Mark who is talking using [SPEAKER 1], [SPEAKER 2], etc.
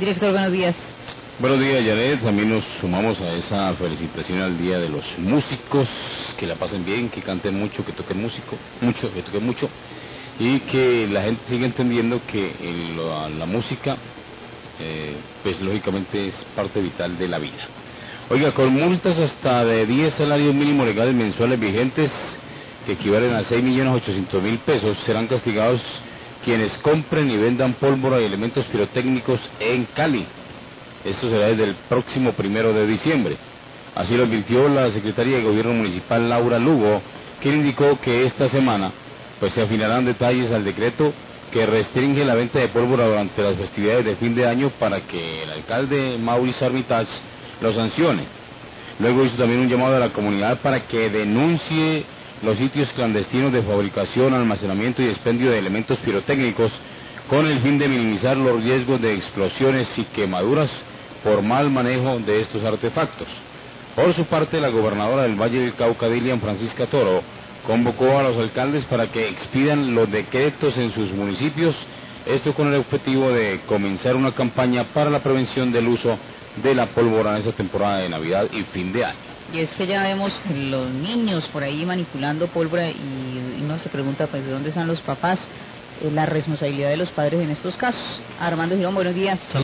[SPEAKER 1] Director, buenos días.
[SPEAKER 2] Buenos días, Janet. También nos sumamos a esa felicitación al Día de los Músicos. Que la pasen bien, que canten mucho, que toquen que toquen mucho, y que la gente siga entendiendo que la música, pues lógicamente es parte vital de la vida. Oiga, con multas hasta de 10 salarios mínimos legales mensuales vigentes, que equivalen a 6.800.000 pesos, serán castigados quienes compren y vendan pólvora y elementos pirotécnicos en Cali. Esto será desde el próximo 1 de diciembre. Así lo advirtió la secretaria de Gobierno Municipal, Laura Lugo, quien indicó que esta semana pues se afinarán detalles al decreto que restringe la venta de pólvora durante las festividades de fin de año para que el alcalde Maurice Armitage lo sancione. Luego hizo también un llamado a la comunidad para que denuncie los sitios clandestinos de fabricación, almacenamiento y expendio de elementos pirotécnicos con el fin de minimizar los riesgos de explosiones y quemaduras por mal manejo de estos artefactos. Por su parte, la gobernadora del Valle del Cauca, Dilian Francisca Toro, convocó a los alcaldes para que expidan los decretos en sus municipios, esto con el objetivo de comenzar una campaña para la prevención del uso de la pólvora en esta temporada de Navidad y fin de año.
[SPEAKER 1] Y es que ya vemos los niños por ahí manipulando pólvora y uno se pregunta pues de dónde están los papás, la responsabilidad de los padres en estos casos. Armando Girón, buenos días.